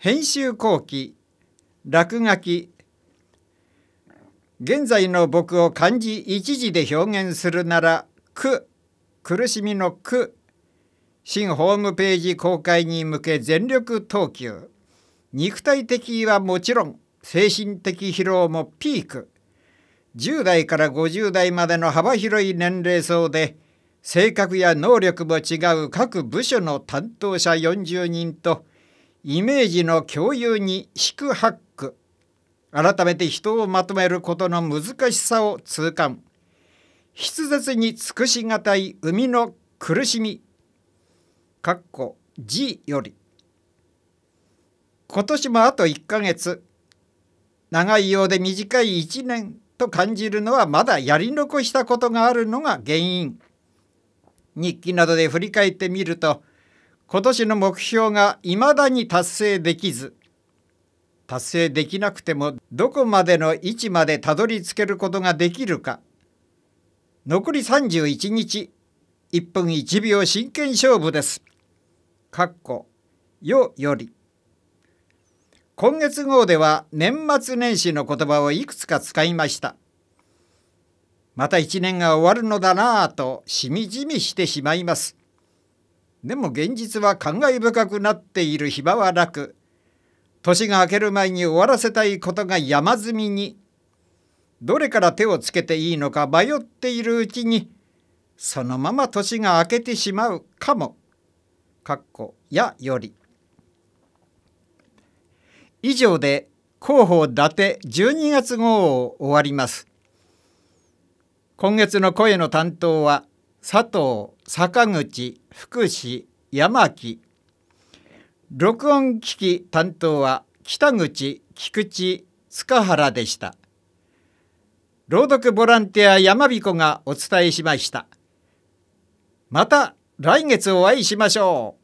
編集後期、落書き。現在の僕を漢字一字で表現するなら、苦しみの苦。新ホームページ公開に向け全力投球。肉体的はもちろん、精神的疲労もピーク。10代から50代までの幅広い年齢層で、性格や能力も違う各部署の担当者40人と、イメージの共有に四苦八苦。改めて人をまとめることの難しさを痛感。筆舌に尽くしがたい生みの苦しみ。字より。今年もあと1ヶ月。長いようで短い1年と感じるのはまだやり残したことがあるのが原因。日記などで振り返ってみると、今年の目標がいまだに達成できず、達成できなくてもどこまでの位置までたどり着けることができるか。残り31日、1分1秒真剣勝負です。より。今月号では年末年始の言葉をいくつか使いました。また1年が終わるのだなぁとしみじみしてしまいます。でも現実は感慨深くなっている暇はなく、年が明ける前に終わらせたいことが山積みに、どれから手をつけていいのか迷っているうちに、そのまま年が明けてしまうかも。より。以上で広報伊達12月号を終わります。今月の声の担当は佐藤、坂口、福士、山木。録音機器担当は北口、菊池、塚原でした。朗読ボランティア山彦がお伝えしました。また来月お会いしましょう。